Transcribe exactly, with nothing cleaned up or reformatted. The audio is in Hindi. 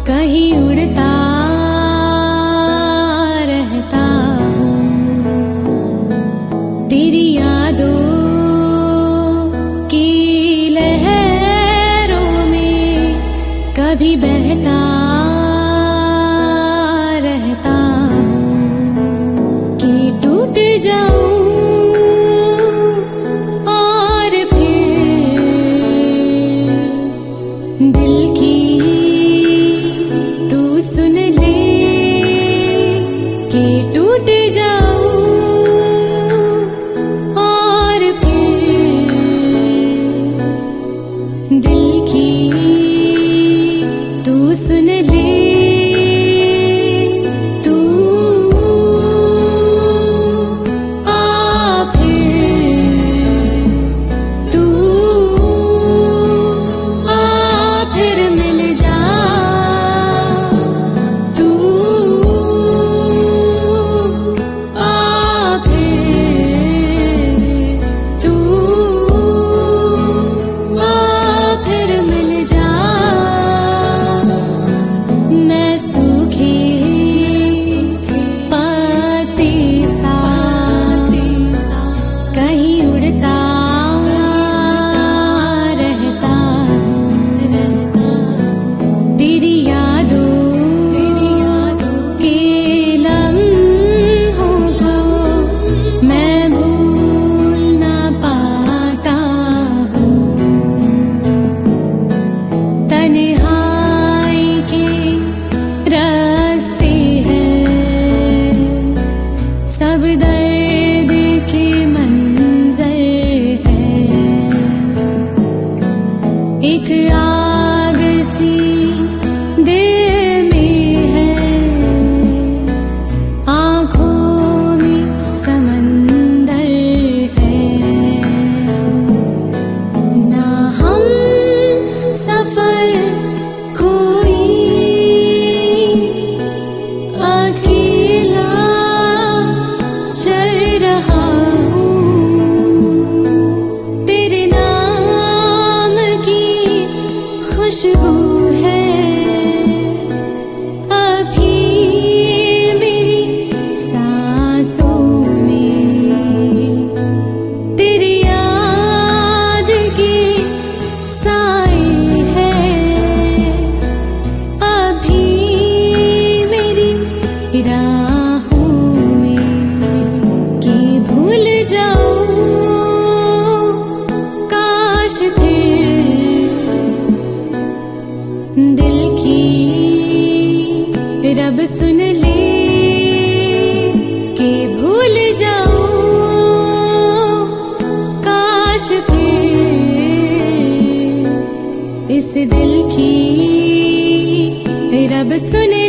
कहीं उड़ता रहता हूँ, तेरी यादों की लहरों में कभी बहता रहता हूँ कि टूट जाऊं और फिर दिल की तू सुन ले कि टूट जाऊं और फिर दिल की तू सुन ले। तू आ फिर, तू आ फिर मिल जा, तू आ फिर, तू आ फिर मिल जा। मैं सूखे पत्ते सा कहीं उड़ता रहता हूँ, तेरी यादों के लम्हों को मैं भूल ना पाता हूँ। तन्हाई के रास्ते हैं, सब दर्द के मंजर है, एक आग सी दिल में है, आँखों में समंदर है। ना हम सफर कोई अकेला चल रहा हूँ, तेरे नाम की खुशबू है अभी मेरी सांसों में, तेरी याद के साए हैं अभी मेरी राहों में, कि भूल जाऊं काश फिर दिल की रब सुन ले, कि भूल जाऊं काश फिर इस दिल की रब सुने।